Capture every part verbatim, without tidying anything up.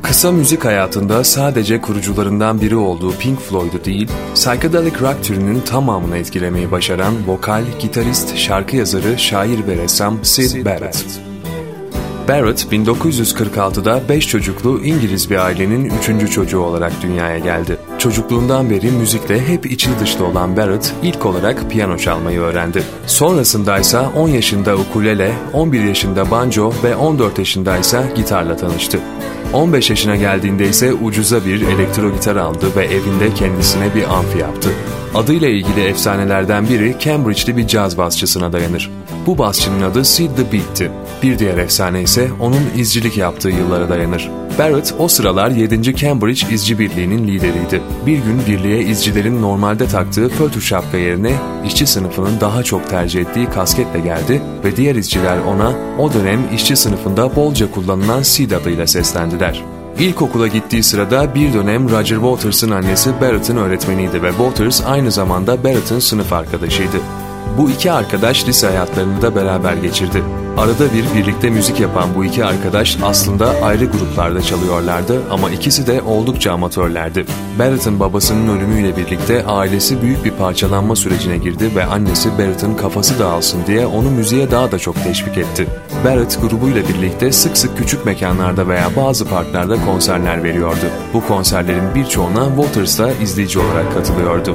Kısa müzik hayatında sadece kurucularından biri olduğu Pink Floyd'u değil, psychedelic rock türünün tamamını etkilemeyi başaran vokal, gitarist, şarkı yazarı, şair ve ressam Syd Barrett. Barrett, bin dokuz yüz kırk altıda beş çocuklu İngiliz bir ailenin üçüncü çocuğu olarak dünyaya geldi. Çocukluğundan beri müzikle hep içli dışlı olan Barrett, ilk olarak piyano çalmayı öğrendi. Sonrasındaysa on yaşında ukulele, on bir yaşında banjo ve on dört yaşındaysa gitarla tanıştı. on beş yaşına geldiğinde ise ucuza bir elektro gitar aldı ve evinde kendisine bir amfi yaptı. Adıyla ilgili efsanelerden biri Cambridge'li bir caz basçısına dayanır. Bu basçının adı Sid the Beat'ti. Bir diğer efsane ise onun izcilik yaptığı yıllara dayanır. Barrett o sıralar yedinci Cambridge İzci Birliği'nin lideriydi. Bir gün birliğe izcilerin normalde taktığı fötr şapka yerine işçi sınıfının daha çok tercih ettiği kasketle geldi ve diğer izciler ona o dönem işçi sınıfında bolca kullanılan Sid adıyla seslendiler. İlkokula gittiği sırada bir dönem Roger Waters'ın annesi Barrett'ın öğretmeniydi ve Waters aynı zamanda Barrett'ın sınıf arkadaşıydı. Bu iki arkadaş lise hayatlarını da beraber geçirdi. Arada bir birlikte müzik yapan bu iki arkadaş aslında ayrı gruplarda çalıyorlardı ama ikisi de oldukça amatörlerdi. Barrett'ın babasının ölümüyle birlikte ailesi büyük bir parçalanma sürecine girdi ve annesi Barrett'ın kafası dağılsın diye onu müziğe daha da çok teşvik etti. Barrett grubuyla birlikte sık sık küçük mekanlarda veya bazı parklarda konserler veriyordu. Bu konserlerin birçoğuna Waters da izleyici olarak katılıyordu.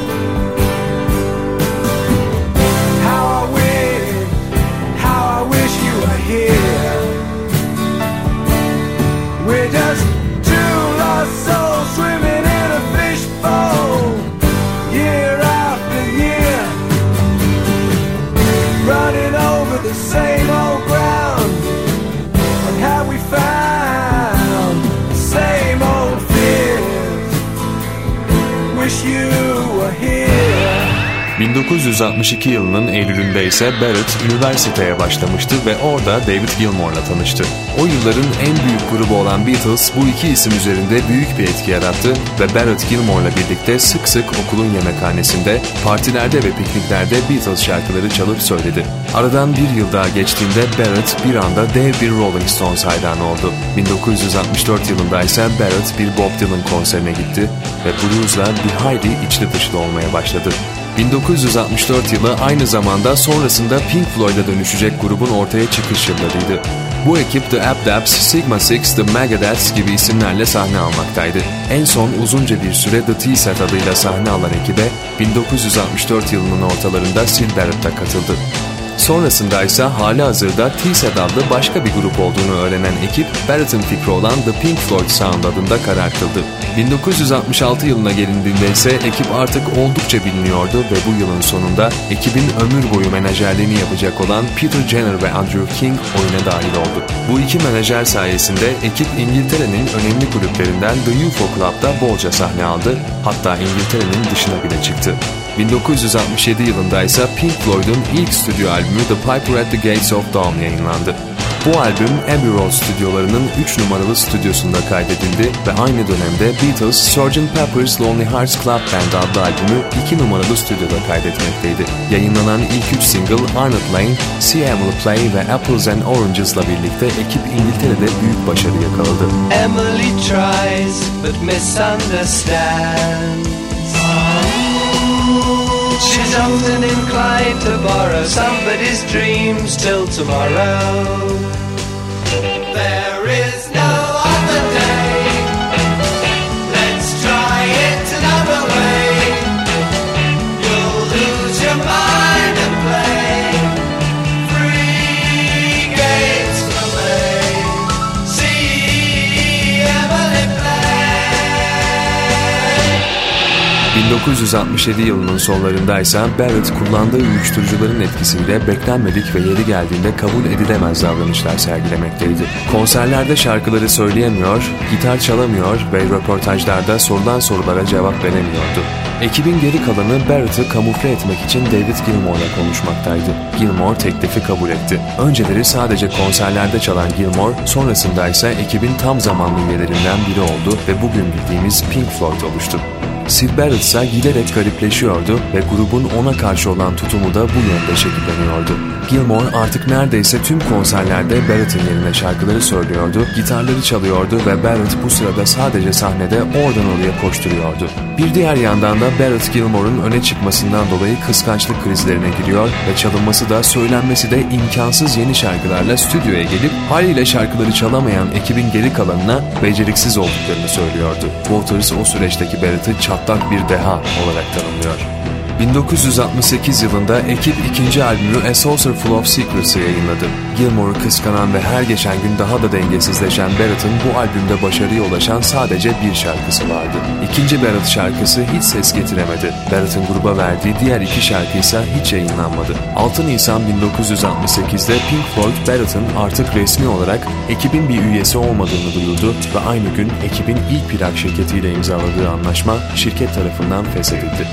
bin dokuz yüz altmış iki yılının Eylül'ünde ise Barrett üniversiteye başlamıştı ve orada David Gilmour'la tanıştı. O yılların en büyük grubu olan Beatles bu iki isim üzerinde büyük bir etki yarattı ve Barrett Gilmour'la birlikte sık sık okulun yemekhanesinde, partilerde ve pikniklerde Beatles şarkıları çalıp söyledi. Aradan bir yıl daha geçtiğinde Barrett bir anda dev bir Rolling Stones hayranı oldu. bin dokuz yüz altmış dört yılında ise Barrett bir Bob Dylan konserine gitti ve blues'la bir hayli içli dışlı olmaya başladı. bin dokuz yüz altmış dört yılı aynı zamanda sonrasında Pink Floyd'a dönüşecek grubun ortaya çıkış yıllarıydı. Bu ekip The Abdabs, Sigma Six, The Megadeths gibi isimlerle sahne almaktaydı. En son uzunca bir süre The T-Set adıyla sahne alan ekibe bin dokuz yüz altmış dört yılının ortalarında Syd Barrett da katıldı. Sonrasında ise halihazırda T-Set adlı başka bir grup olduğunu öğrenen ekip, Barrett'ın fikri olan The Pink Floyd Sound adında karar kıldı. bin dokuz yüz altmış altı yılına gelindiğinde ise ekip artık oldukça biliniyordu ve bu yılın sonunda ekibin ömür boyu menajerliğini yapacak olan Peter Jenner ve Andrew King oyuna dahil oldu. Bu iki menajer sayesinde ekip İngiltere'nin önemli kulüplerinden The U F O Club'da bolca sahne aldı, hatta İngiltere'nin dışına bile çıktı. bin dokuz yüz altmış yedi yılında ise Pink Floyd'un ilk stüdyo albümü The Piper at the Gates of Dawn yayınlandı. Bu albüm Abbey Road stüdyolarının üç numaralı stüdyosunda kaydedildi ve aynı dönemde Beatles, sergeant Pepper's Lonely Hearts Club Band adlı albümü iki numaralı stüdyoda kaydetmekteydi. Yayınlanan ilk üç single Arnott Lane, See Emily Play ve Apples and Oranges'la birlikte ekip İngiltere'de büyük başarı yakaladı. Emily tries but misunderstands. She's often inclined to borrow somebody's dreams till tomorrow. There is no other day. Let's try it another way. You'll lose your mind and play free games for me. See Emily play. bin dokuz yüz altmış yedi yılının sonlarındaysa Barrett kullandığı uyuşturucuların etkisiyle beklenmedik ve yeri geldiğinde kabul edilemez davranışlar sergilemekteydi. Konserlerde şarkıları söyleyemiyor, gitar çalamıyor ve röportajlarda sorulan sorulara cevap veremiyordu. Ekibin geri kalanı Barrett'ı kamufle etmek için David Gilmour'la konuşmaktaydı. Gilmour teklifi kabul etti. Önceleri sadece konserlerde çalan Gilmour, sonrasında ise ekibin tam zamanlı üyelerinden biri oldu ve bugün bildiğimiz Pink Floyd oluştu. Syd Barrett ise giderek garipleşiyordu ve grubun ona karşı olan tutumu da bu yönde şekilleniyordu. Gilmour artık neredeyse tüm konserlerde Barrett'in yerine şarkıları söylüyordu, gitarları çalıyordu ve Barrett bu sırada sadece sahnede oradan oraya koşturuyordu. Bir diğer yandan da Barrett Gilmour'un öne çıkmasından dolayı kıskançlık krizlerine giriyor ve çalınması da söylenmesi de imkansız yeni şarkılarla stüdyoya gelip haliyle şarkıları çalamayan ekibin geri kalanına beceriksiz olduklarını söylüyordu. Waters o süreçteki Barrett'ı çatlak bir deha olarak tanımlıyor. bin dokuz yüz altmış sekiz yılında ekip ikinci albümü A Saucer Full of Secrets'ı yayınladı. Gilmour'u kıskanan ve her geçen gün daha da dengesizleşen Barrett'ın bu albümde başarıya ulaşan sadece bir şarkısı vardı. İkinci Barrett şarkısı hiç ses getiremedi. Barrett'ın gruba verdiği diğer iki şarkı ise hiç yayınlanmadı. altı Nisan bin dokuz yüz altmış sekizde Pink Floyd, Barrett'ın artık resmi olarak ekibin bir üyesi olmadığını duyurdu ve aynı gün ekibin ilk plak şirketiyle imzaladığı anlaşma şirket tarafından feshedildi.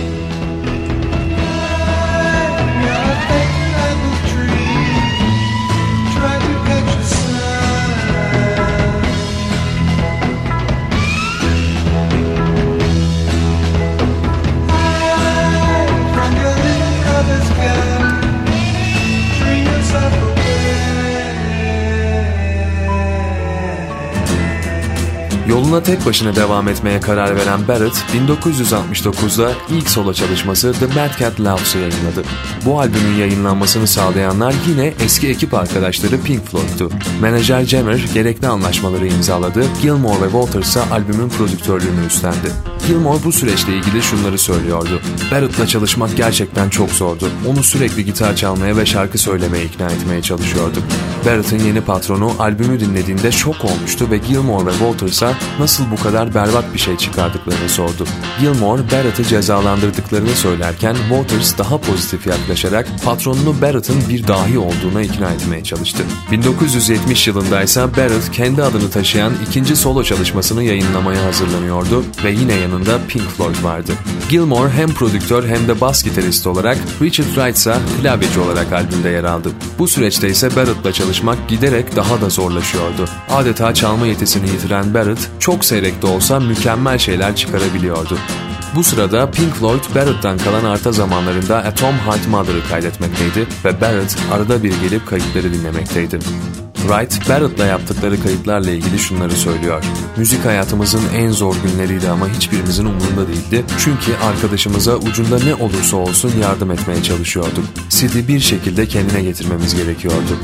Yoluna tek başına devam etmeye karar veren Barrett, bin dokuz yüz altmış dokuzda ilk solo çalışması The Mad Cat Loves'ı yayınladı. Bu albümün yayınlanmasını sağlayanlar yine eski ekip arkadaşları Pink Floyd'tu. Menajer Jammer gerekli anlaşmaları imzaladı, Gilmour ve Waters ise albümün prodüktörlüğünü üstlendi. Gilmour bu süreçle ilgili şunları söylüyordu. Barrett'la çalışmak gerçekten çok zordu. Onu sürekli gitar çalmaya ve şarkı söylemeye ikna etmeye çalışıyorduk. Barrett'ın yeni patronu albümü dinlediğinde şok olmuştu ve Gilmour ve Waters'a nasıl bu kadar berbat bir şey çıkardıklarını sordu. Gilmour, Barrett'ı cezalandırdıklarını söylerken Waters daha pozitif yaklaşarak patronunu Barrett'ın bir dahi olduğuna ikna etmeye çalıştı. bin dokuz yüz yetmiş yılında ise Barrett kendi adını taşıyan ikinci solo çalışmasını yayınlamaya hazırlanıyordu ve yine yanında Pink Floyd vardı. Gilmour hem prodüktör hem de bas gitarist olarak, Richard Wright ise klavyeci olarak albümde yer aldı. Bu süreçte ise Barrett'la çalışmak giderek daha da zorlaşıyordu. Adeta çalma yetisini yitiren Barrett, çok seyrek de olsa mükemmel şeyler çıkarabiliyordu. Bu sırada Pink Floyd, Barrett'tan kalan arta zamanlarında A Tom Hunt Mother'ı kaydetmekteydi ve Barrett arada bir gelip kayıtları dinlemekteydi. Wright, Barrett'la yaptıkları kayıtlarla ilgili şunları söylüyor. Müzik hayatımızın en zor günleriydi ama hiçbirimizin umurunda değildi. Çünkü arkadaşımıza ucunda ne olursa olsun yardım etmeye çalışıyorduk. Sid'i bir şekilde kendine getirmemiz gerekiyordu.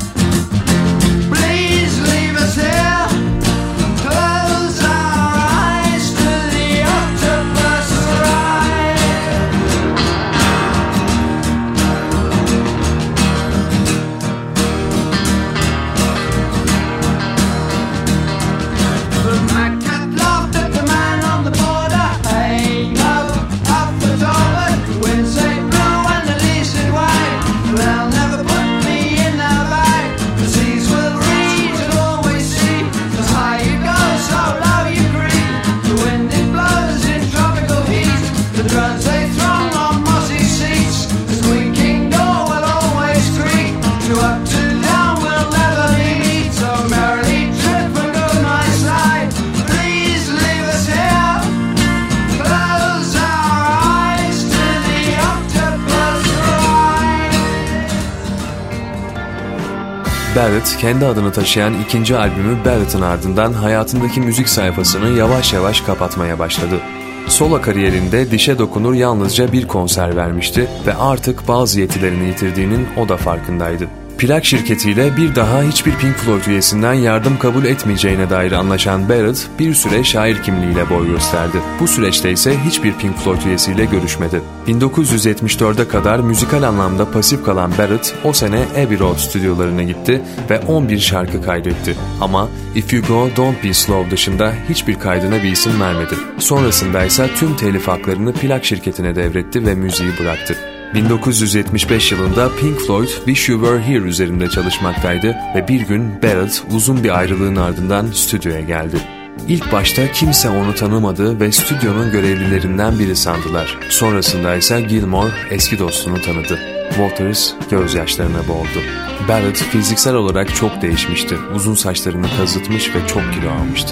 Barrett, kendi adını taşıyan ikinci albümü Barrett'ın ardından hayatındaki müzik sayfasını yavaş yavaş kapatmaya başladı. Solo kariyerinde dişe dokunur yalnızca bir konser vermişti ve artık bazı yetilerini yitirdiğinin o da farkındaydı. Plak şirketiyle bir daha hiçbir Pink Floyd üyesinden yardım kabul etmeyeceğine dair anlaşan Barrett bir süre şair kimliğiyle boy gösterdi. Bu süreçte ise hiçbir Pink Floyd üyesiyle görüşmedi. bin dokuz yüz yetmiş dörde kadar müzikal anlamda pasif kalan Barrett o sene Abbey Road stüdyolarına gitti ve on bir şarkı kaydetti. Ama If You Go Don't Be Slow dışında hiçbir kaydına bir isim vermedi. Sonrasında ise tüm telif haklarını plak şirketine devretti ve müziği bıraktı. bin dokuz yüz yetmiş beş yılında Pink Floyd Wish You Were Here üzerinde çalışmaktaydı ve bir gün Barrett uzun bir ayrılığın ardından stüdyoya geldi. İlk başta kimse onu tanımadı ve stüdyonun görevlilerinden biri sandılar. Sonrasında ise Gilmour eski dostunu tanıdı. Waters gözyaşlarına boğuldu. Barrett fiziksel olarak çok değişmişti. Uzun saçlarını kazıtmış ve çok kilo almıştı.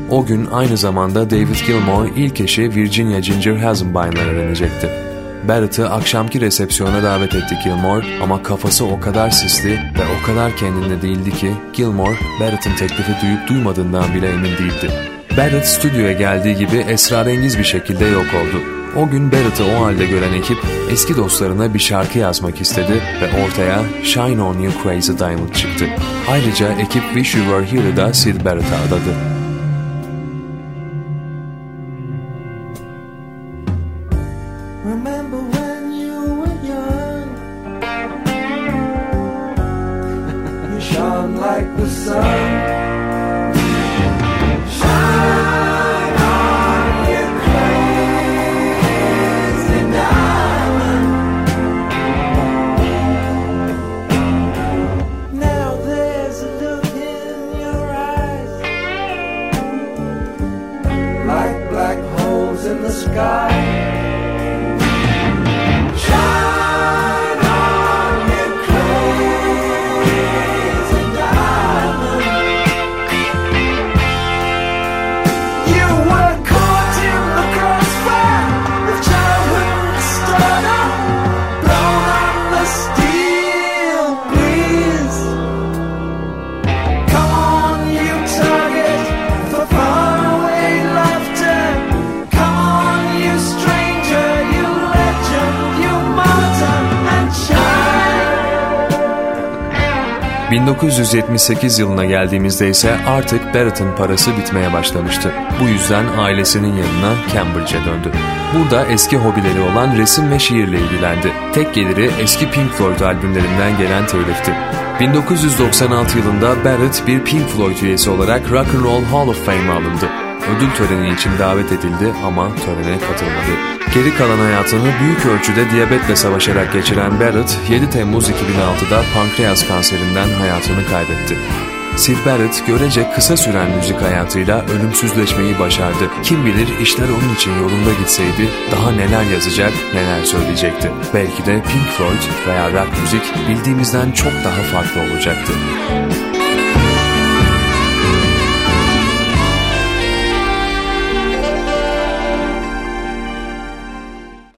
O gün aynı zamanda David Gilmour ilk eşi Virginia Ginger Hazenbein'le evlenecekti. Barrett'ı akşamki resepsiyona davet etti Gilmour ama kafası o kadar sisli ve o kadar kendinde değildi ki Gilmour, Barrett'ın teklifi duyup duymadığından bile emin değildi. Barrett stüdyoya geldiği gibi esrarengiz bir şekilde yok oldu. O gün Barrett'ı o halde gören ekip eski dostlarına bir şarkı yazmak istedi ve ortaya Shine On You Crazy Diamond çıktı. Ayrıca ekip Wish You Were Here'ı da Syd Barrett'a adadı. Remember when you were young, you shone like the sun. Shine on, you crazy diamond. Now there's a look in your eyes, like black holes in the sky. bin dokuz yüz yetmiş sekiz yılına geldiğimizde ise artık Barrett'ın parası bitmeye başlamıştı. Bu yüzden ailesinin yanına Cambridge'e döndü. Burada eski hobileri olan resim ve şiirle ilgilendi. Tek geliri eski Pink Floyd albümlerinden gelen telifti. bin dokuz yüz doksan altı yılında Barrett bir Pink Floyd üyesi olarak Rock and Roll Hall of Fame'e alındı. Ödül töreni için davet edildi ama törene katılmadı. Geri kalan hayatını büyük ölçüde diyabetle savaşarak geçiren Barrett, yedi Temmuz iki bin altıda pankreas kanserinden hayatını kaybetti. Syd Barrett görece kısa süren müzik hayatıyla ölümsüzleşmeyi başardı. Kim bilir işler onun için yolunda gitseydi daha neler yazacak, neler söyleyecekti. Belki de Pink Floyd veya rock müzik bildiğimizden çok daha farklı olacaktı.